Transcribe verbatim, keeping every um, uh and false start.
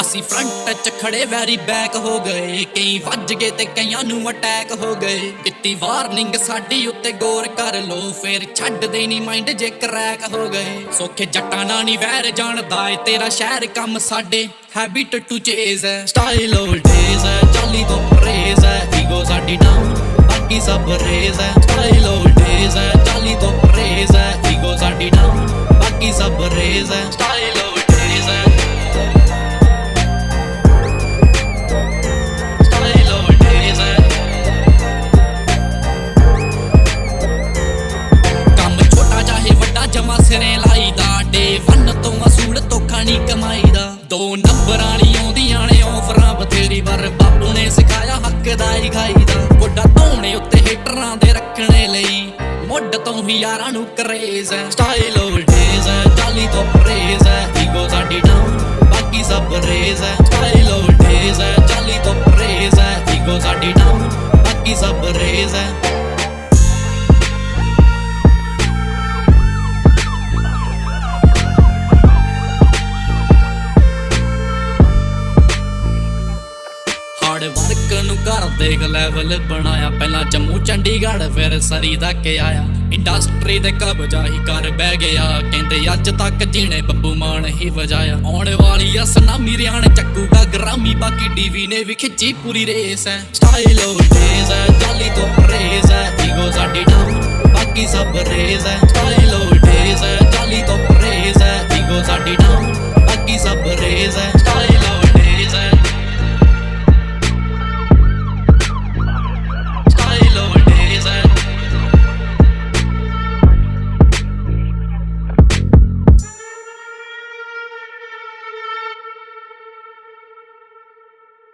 ਅਸੀਂ ਫਰੰਟ ਚ ਖੜੇ ਵੈਰੀ ਬੈਕ ਹੋ ਗਏ, ਕਈ ਵੱਜ ਗਏ ਤੇ ਕਈਆਂ ਨੂੰ ਅਟੈਕ ਹੋ ਗਏ। ਦਿੱਤੀ ਵਾਰਨਿੰਗ ਸਾਡੀ ਉੱਤੇ ਗੌਰ ਕਰ ਲੋ, ਫੇਰ ਛੱਡਦੇ ਨਹੀਂ ਮਾਈਂਡ ਜੇ ਕਰੈਕ ਹੋ ਗਏ। ਸੋਖੇ ਜੱਟਾਂ ਨਾਲ ਨਹੀਂ ਵੈਰ ਜਾਣਦਾ ਏ ਤੇਰਾ ਸ਼ਹਿਰ, ਕੰਮ ਸਾਡੇ ਹੈਬਿਟ ਟੂ ਚੇਜ਼ ਹੈ। ਸਟਾਈਲ ਓਲਡੇਜ਼ ਹੈ, ਚਾਲੀ ਤੋਂ ਪਰਹੇਜ਼ ਹੈ, ਈਗੋ ਸਾਡੀ ਡਾਊਨ ਬਾਕੀ ਸਭ ਰੇਜ਼ ਹੈ। ਸਟਾਈਲ ਓਲਡੇਜ਼ ਹੈ, ਚਾਲੀ ਤੋਂ ਪਰਹੇਜ਼ ਹੈ, ਈਗੋ ਸਾਡੀ ਡਾਊਨ ਬਾਕੀ ਸਭ ਰੇਜ਼ ਹੈ। ਸਟਾਈਲ ਓਲਡੇਜ਼ ਹੈ, ਸਟਾਈਲ ਓਲਡੇਜ਼ ਹੈ। ਕੰਮ ਛੋਟਾ ਚਾਹੇ ਵੱਡਾ ਜਮਾ ਸਿਰੇ ਲਾਈਦਾ, ਡੇ ਵਨ ਤੋਂ ਅਸੂਲ ਧੋਖਾ ਨਹੀਂ ਕਮਾਈਦਾ। ਦੋ ਨੰਬਰਾਂ ਵਾਲੀ ਆਉਂਦੀਆਂ ਨੇ ਆਫਰਾਂ ਬਥੇਰੀ ਵਾਰ, ਬਾਪੂ ਨੇ ਸਿਖਾਇਆ ਹੱਕ ਦਾ ਹੀ ਖਾਈਦਾ। ਗੋਡਾ ਧੋਣੇ ਉੱਤੇ ਹੀਟਰਾਂ ਦੇ ਰੱਖਣੇ ਲਈ, ਮੁੱਢ ਤੋਂ ਹੀ ਯਾਰਾਂ ਨੂੰ ਕਰੇਜ਼ ਹੈ। ਸਟਾਈਲ ਓਲਡੇਜ਼ ਹੈ, ਚਾਲੀ ਤੋਂ ਪਰਹੇਜ਼ ਹੈ, ਈਗੋ ਸਾਡੀ ਡਾਊਨ ਬਾਕੀ ਸਭ ਰੇਜ਼ ਹੈ। ਸਟਾਈਲ ਓਲਡੇਜ਼ ਹੈ, ਚਾਲੀ ਤੋਂ ਪਰਹੇਜ਼ ਹੈ, ਈਗੋ ਸਾਡੀ ਡਾਊਨ ਬਾਕੀ ਸਭ ਰੇਜ਼ ਹੈ। ਹਾਰਡ ਵਰਕ ਨੂੰ ਘਰ ਦੇਖ ਲੈਵਲ ਬਣਾਇਆ, ਪਹਿਲਾਂ ਜੰਮੂ ਚੰਡੀਗੜ੍ਹ ਫਿਰ ਸਰੀ ਤੱਕ ਆਇਆ। ਇੰਡਸਟਰੀ ਦੇ ਕਬਜ਼ਾ ਹੀ ਕਰ ਬਹਿ ਗਿਆ, ਕਹਿੰਦੇ ਅੱਜ ਤੱਕ ਜੀਣੇ ਬੱਬੂ ਮਾਨ ਹੀ ਵਜਾਇਆ। ਆਉਣ ਵਾਲੀ ਆ ਸੁਨਾਮੀ ਰਿਆਣ ਚੱਕੂਗਾ ਗ੍ਰਾਮੀ, ਬਾਕੀ ਟੀਵੀ ਨੇ ਵੀ ਖਿੱਚੀ ਪੂਰੀ ਰੇਸ ਹੈ। ਸਟਾਈਲ ਓਲਡੇਜ਼ ਹੈ, ਚਾਲੀ ਤੋਂ ਪਰਹੇਜ਼ ਹੈ, ਈਗੋ ਸਾਡੀ ਡਾਊਨ ਬਾਕੀ ਸਭ ਰੇਜ਼ ਹੈ। ਸਟਾਈਲ ਓਲਡੇਜ਼ ਹੈ, ਚਾਲੀ ਤੋਂ ਪਰਹੇਜ਼ ਹੈ, ਈਗੋ ਸਾਡੀ ਡਾਊਨ ਬਾਕੀ ਸਭ ਰੇਜ਼ ਹੈ। ਸਟਾਈਲ